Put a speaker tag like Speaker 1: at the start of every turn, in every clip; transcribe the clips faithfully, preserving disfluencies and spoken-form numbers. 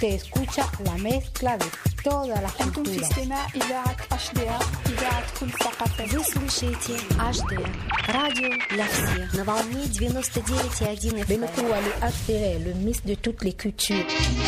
Speaker 1: Se escucha la mezcla de toda la
Speaker 2: أنتم في
Speaker 1: cultura.
Speaker 2: استماع إذاعة أش دي آر إذاعة كل ثقافة.
Speaker 3: Вы слушаете эйч ди ар, радио для всех, на волне девяносто девять и один эф эм.
Speaker 1: بنقوى لأثر le mix de toutes les cultures.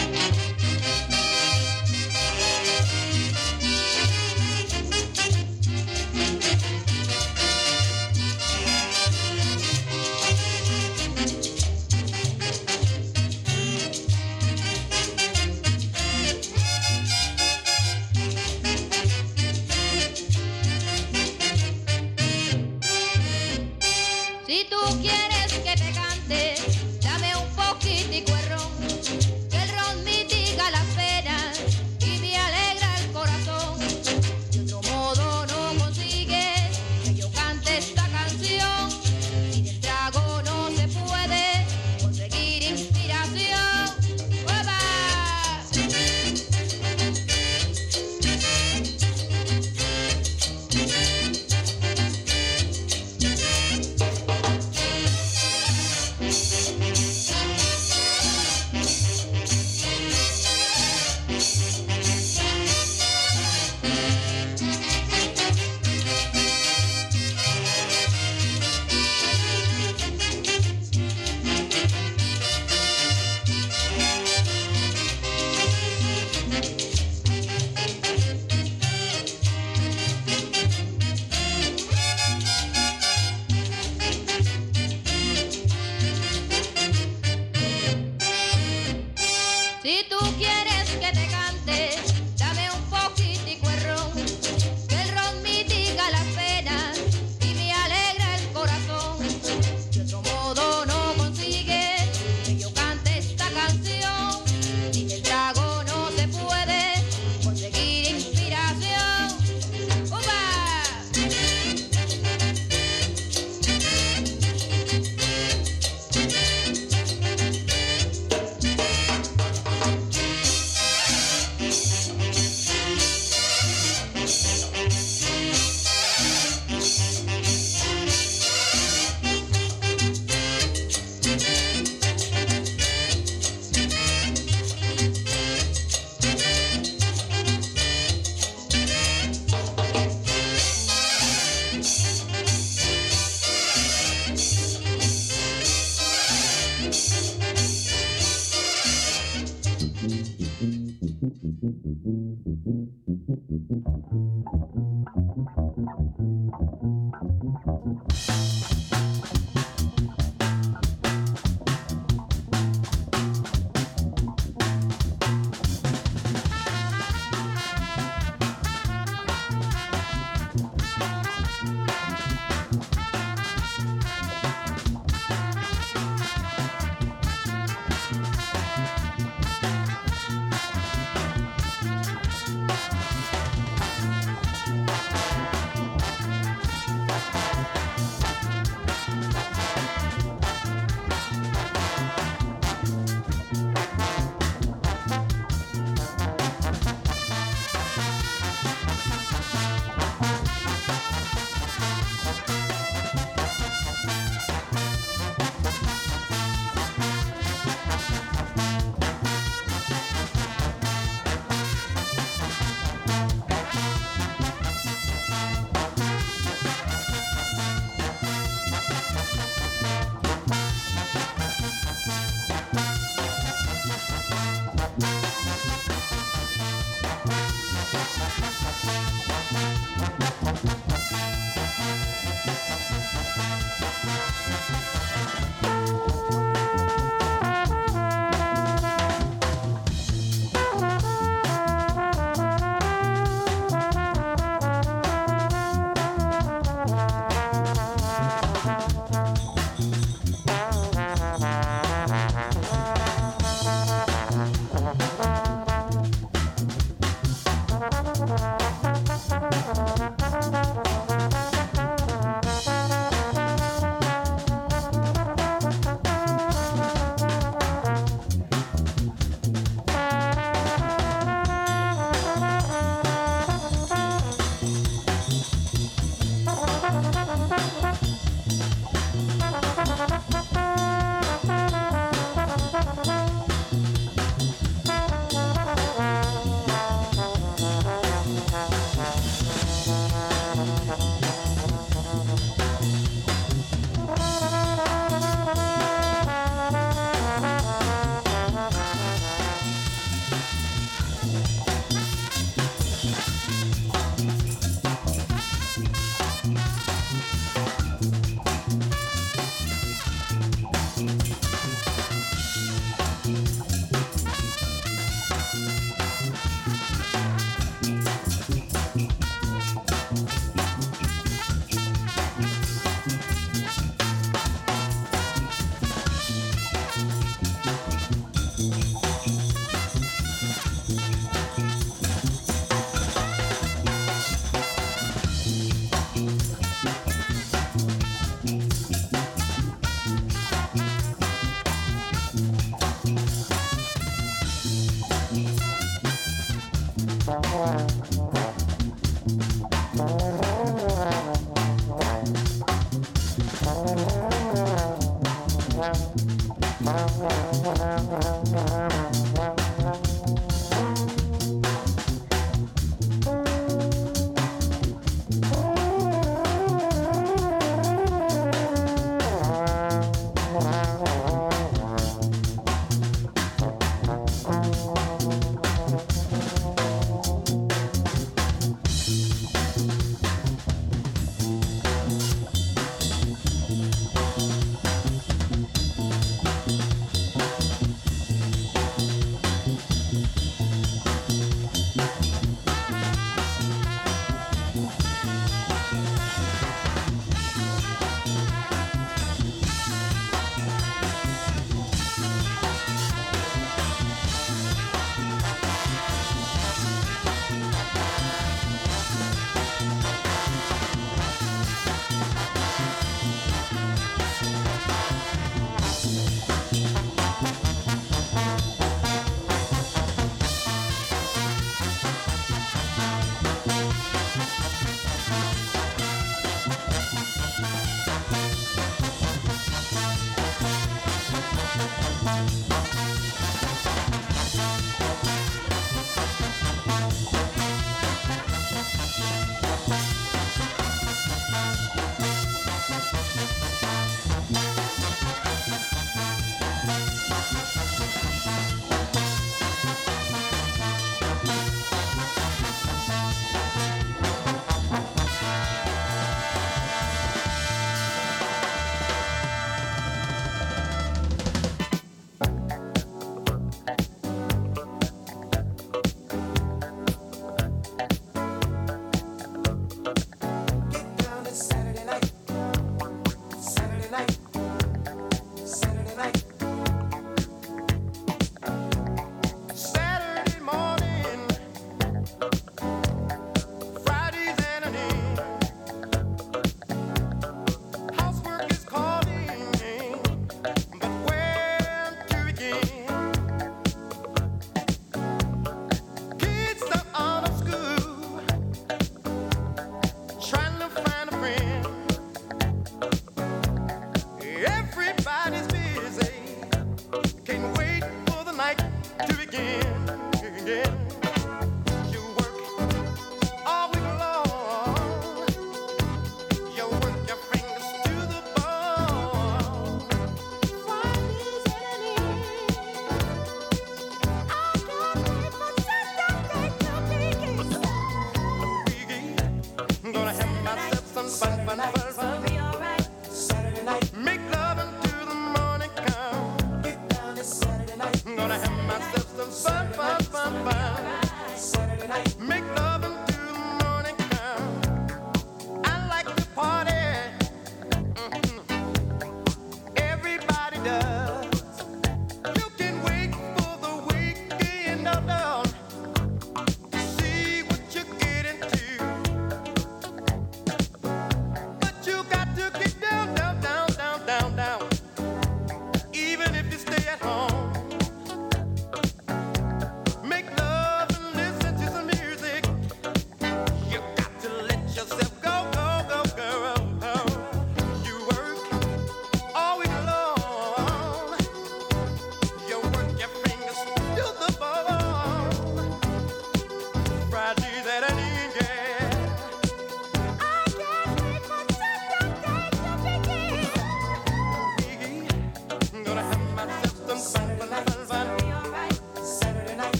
Speaker 4: Si tú quieres que te cante, dame un poquitico de ron, que el ron mitiga las penas y me alegra el corazón. De otro modo no consigues que yo cante esta canción, y del trago no se puede conseguir inspiración. ¡Uepa! Si tú quieres que te cante, dame un poquitico de ron, que el ron mitiga las penas y me alegra el corazón. De otro modo no consigues que yo cante esta canción, y del trago no se puede conseguir inspiración. ¡Upa!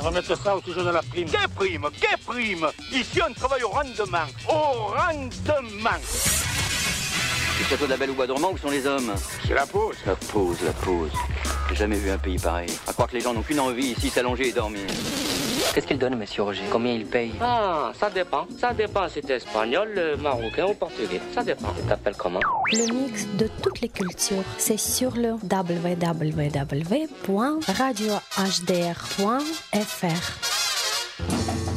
Speaker 5: va mettre ça au sujet de la prime.
Speaker 6: Quelle prime? Quelle prime? Ici, on travaille au rendement. Au rendement.
Speaker 7: Le château de la Belle au Bois dormant, où sont les hommes?
Speaker 5: C'est la pause.
Speaker 7: La pause, la pause. J'ai jamais vu un pays pareil. À croire que les gens n'ont qu'une envie ici, s'allonger et dormir. Qu'est-ce qu'il donne, monsieur Roger? Combien il paye?
Speaker 8: Ah, ça dépend. Ça dépend si t'es espagnol, marocain ou portugais. Ça dépend. Tu t'appelles comment?
Speaker 1: Le mix de toutes les cultures, c'est sur le w w w point radio h d r point f r.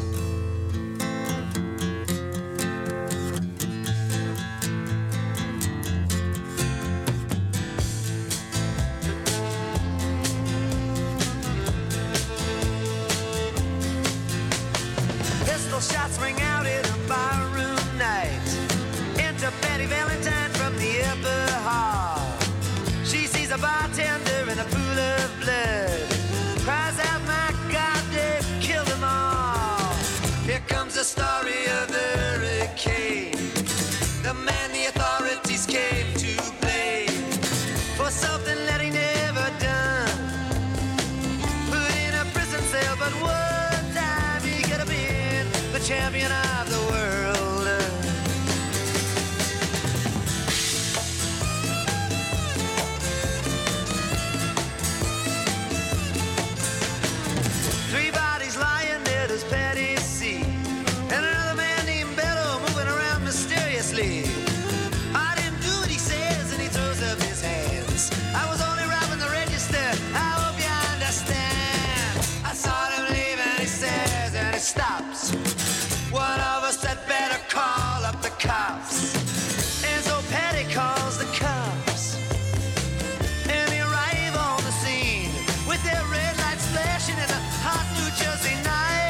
Speaker 9: Shots ring out in a barroom night. Enter Betty Valentine from the upper hall. She sees a bartender in a pool of blood. Cries out, my God, they've killed them all. Here comes the story of the hurricane. The man the authorities came to blame for something that he never done. Put in a prison cell, but one time he could have been the champion of the world. Three bodies lying dead as Patty C. And another man named Bello moving around mysteriously. I didn't do what he says, and he throws up his hands. I was only robbing the register, I hope you understand. I saw him leave and he says, and he stops. One of us had better call up the cops. And so Patty calls the cops. And they arrive on the scene with their red lights flashing in a hot New Jersey night.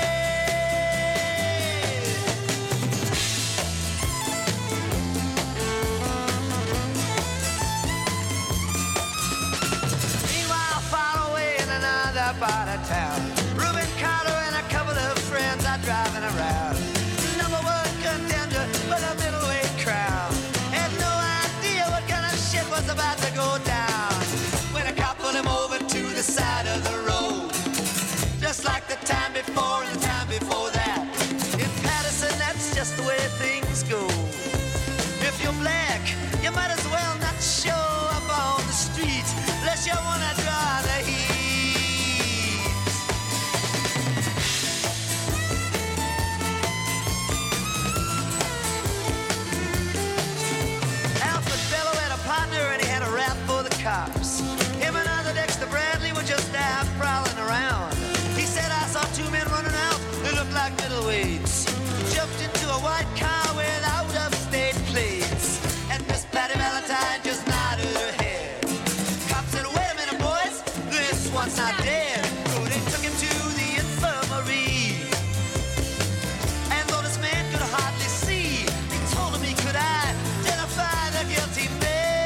Speaker 9: Meanwhile, far away in another part of town, Reuben Carter and a couple of friends are driving around. Number one contender for the middleweight crown. Had no idea what kind of shit was about to go down when a cop pulled him over to the side of the road. Just like the time before and the time before that. In Patterson, that's just the way things go. If you're black, you might as well not show up on the street unless you wanna draw the heat. Alfred Bello had a partner and he had a rap for the cops. Him and other Dexter Bradley were just out prowling around. He said, I saw two men running out, they looked like middleweights. Jumped into a white car with out-of-state plates. And Miss Patty Valentine just nodded her head. Cop said, wait a minute, boys, this one's not dead. So they took him to the infirmary. And though this man could hardly see, they told him he could identify the guilty man.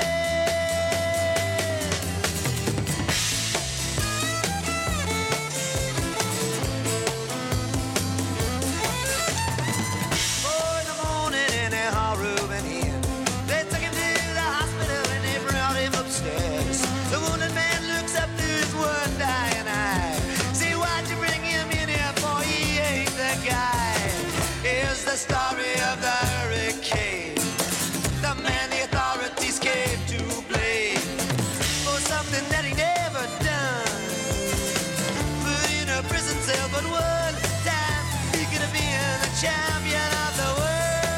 Speaker 9: Four in the morning and they hauled Reuben in. They took him to the hospital and they brought him upstairs. The wounded man looks up to his one dying eye. See, why'd you bring him in here, boy? He ain't the guy. Here's the story of the hurricane. The man the authorities came to blame for something that he never done. Put in a prison cell, but one time he could have been the champion of the world.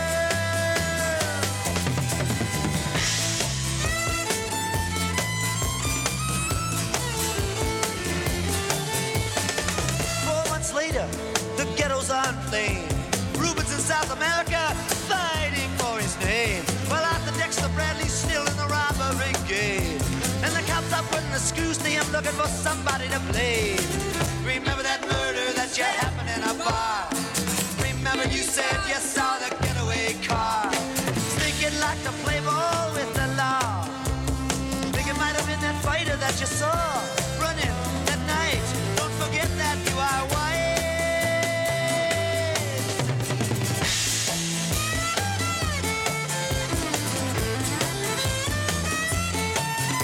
Speaker 9: Four months later, the ghetto's on flame. Reuben's in South America, fighting for his name. Well, Arthur Dexter Bradley's still in the robbery game. And the cops are putting the screws to him, looking for somebody to blame. Remember that murder that you happened in a bar? Remember you said you saw the getaway car? Thinking like to play ball with the law. Think it might have been that fighter that you saw running that night. Don't forget that you are white.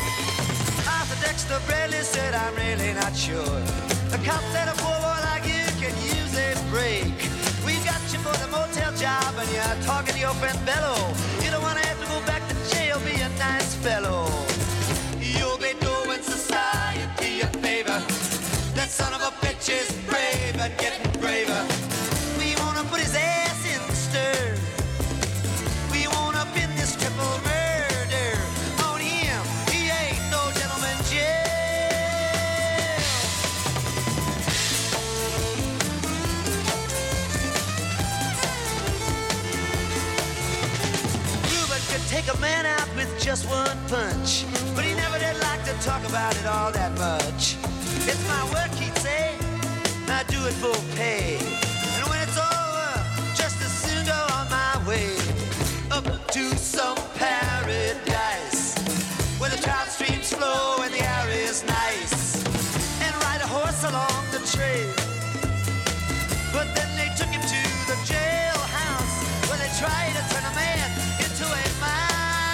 Speaker 9: Arthur Dexter Bradley said, I'm really not sure. The cop said a poor boy like you uh, talking to your friend Bello. You don't want to have to go back to jail, be a nice fellow. You'll be doing society a favor. That son of a bitch is brave and getting braver. We want to put his ass in the stir. We want to pin this triple murder on him. He ain't no gentleman jail. Ruben could take a man out with just one punch, but he never did like to talk about it all that much. It's my work, he'd say, I do it for pay. And when it's over, just as soon go on my way up to some paradise where the trout streams flow and the air is nice, and ride a horse along the trail. But then they took him to the jailhouse where they tried to turn a man into a mouse.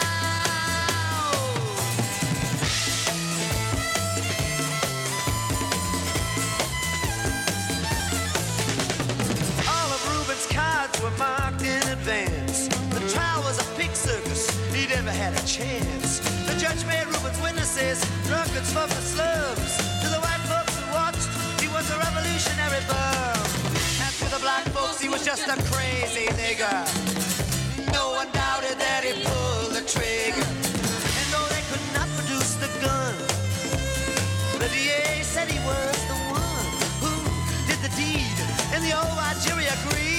Speaker 9: Were marked in advance. The trial was a pig circus, he never had a chance. The judge made Ruben's witnesses drunkards from the slums. To the white folks who watched, he was a revolutionary bum. And to the black folks, he was just a crazy nigger. No one doubted that he pulled the trigger. And though they could not produce the gun, the D A said he was the one who did the deed, and the old white jury agreed.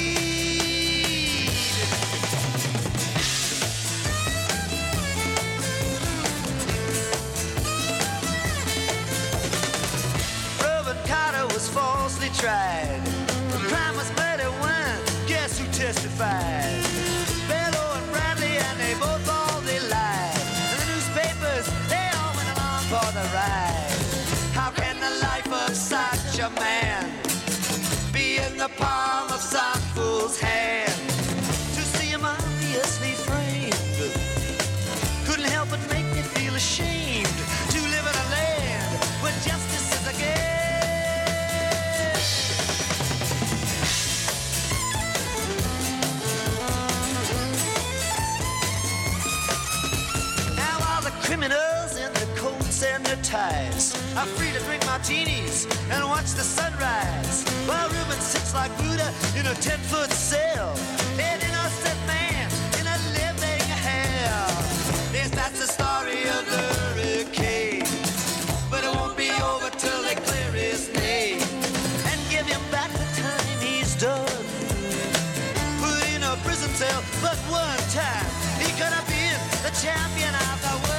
Speaker 9: Falsely tried. The crime was murder when, guess who testified? Bello and Bradley, and they both all they lied. And the newspapers, they all went along for the ride. How can the life of such a man be in the palm of some fool's hand? To see him obviously framed couldn't help but make me feel ashamed to live in a land where justice is a game. Criminals in their coats and their ties are free to drink martinis and watch the sunrise, while Ruben sits like Buddha in a ten-foot cell, an innocent man in a living hell. Yes, that's the story of the hurricane, but it won't be over till they clear his name and give him back the time he's done. Put in a prison cell, but one time he could have been the champion of the world.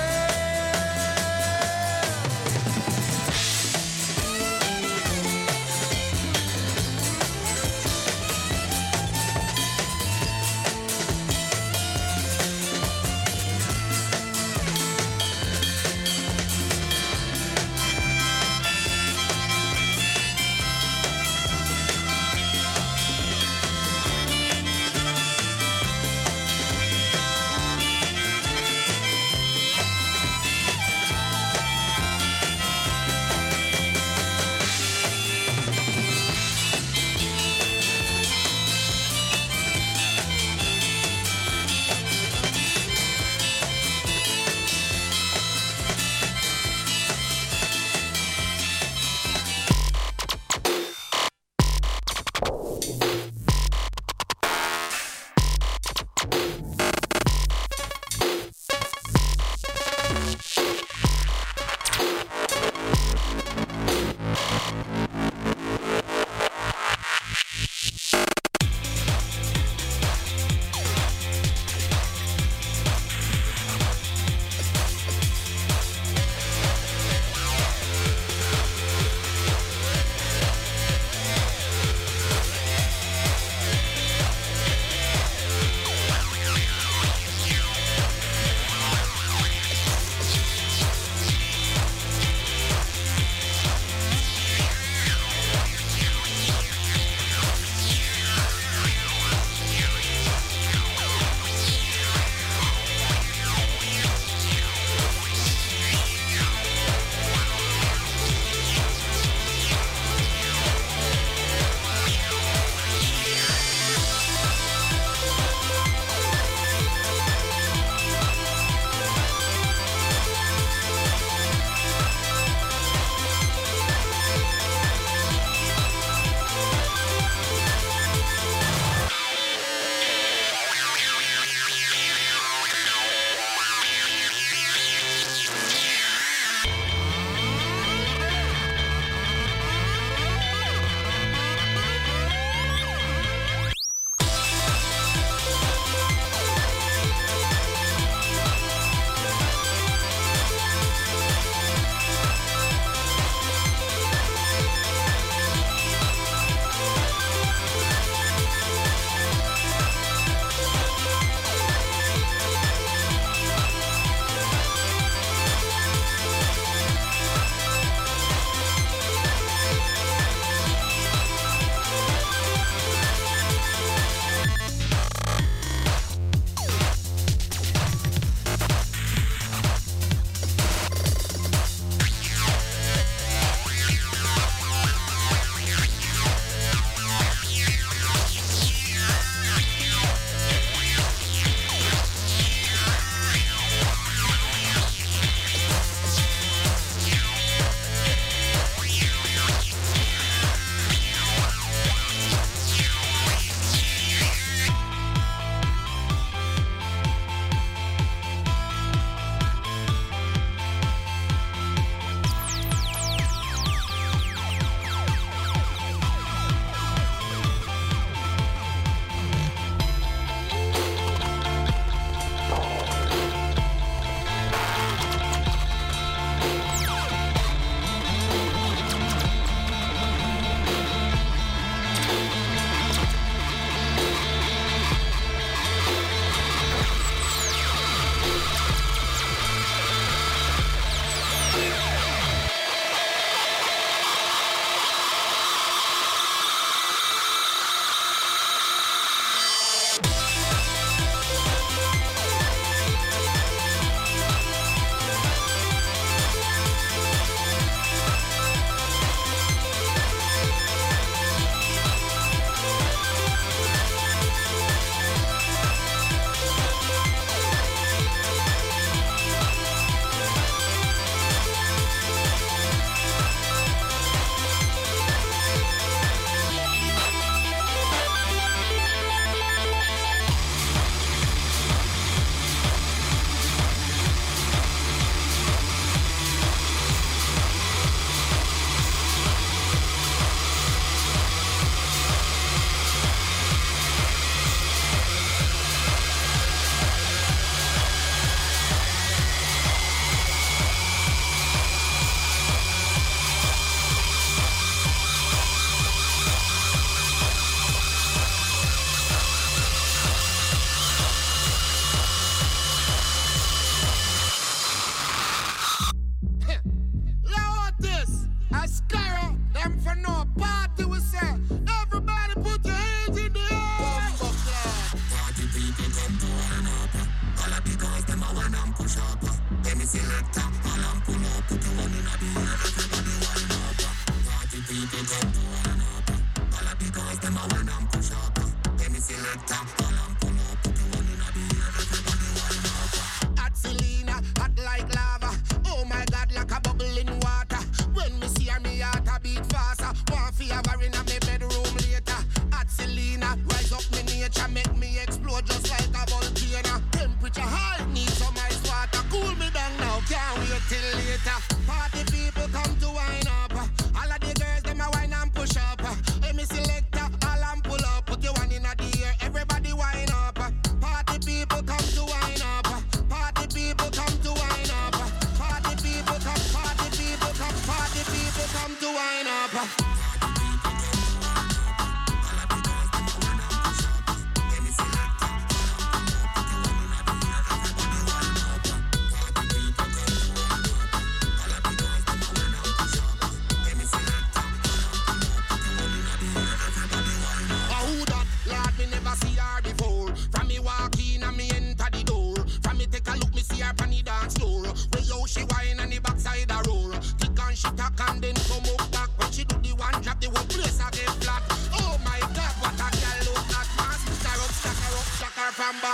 Speaker 10: from back.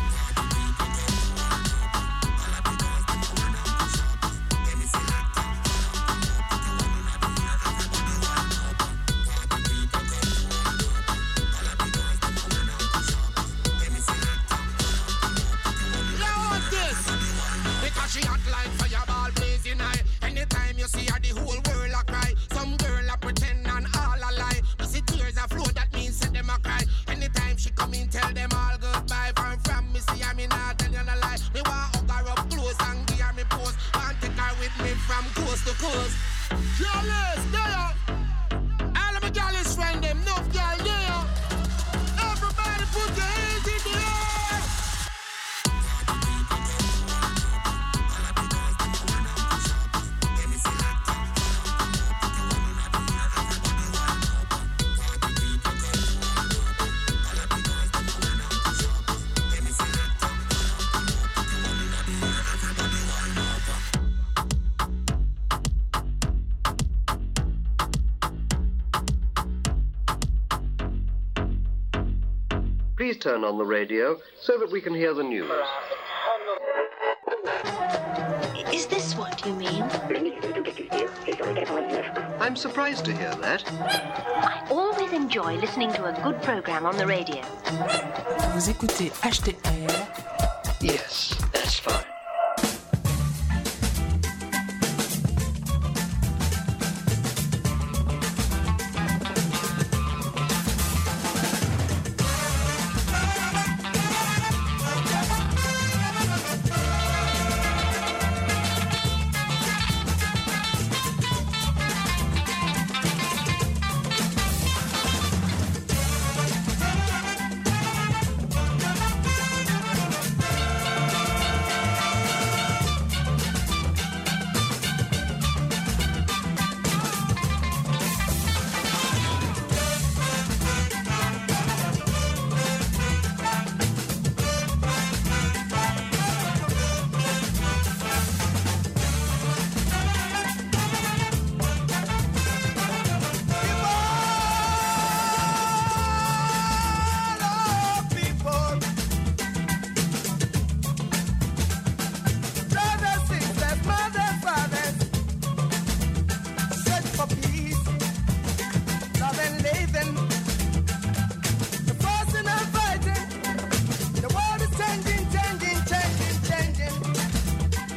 Speaker 11: She hot like fireball blazing high. Anytime you see her, the whole world a cry. Some girl a pretend and all a lie. You see tears a flow, that means set them a cry. Anytime she come in, tell them all goodbye. From from me, see her, me not tell you no lie. Me want hug her up close and give her me pose. Want take her with me from coast to coast. Jealous, there. All of my girls friend them, no girl there. Everybody put your hands in the air.
Speaker 12: Please turn on the radio so that we can hear the news.
Speaker 3: Is this what you mean?
Speaker 12: I'm surprised to hear that.
Speaker 3: I always enjoy listening to a good program on the radio.
Speaker 13: Vous écoutez H T R.
Speaker 12: Yes, that's fine.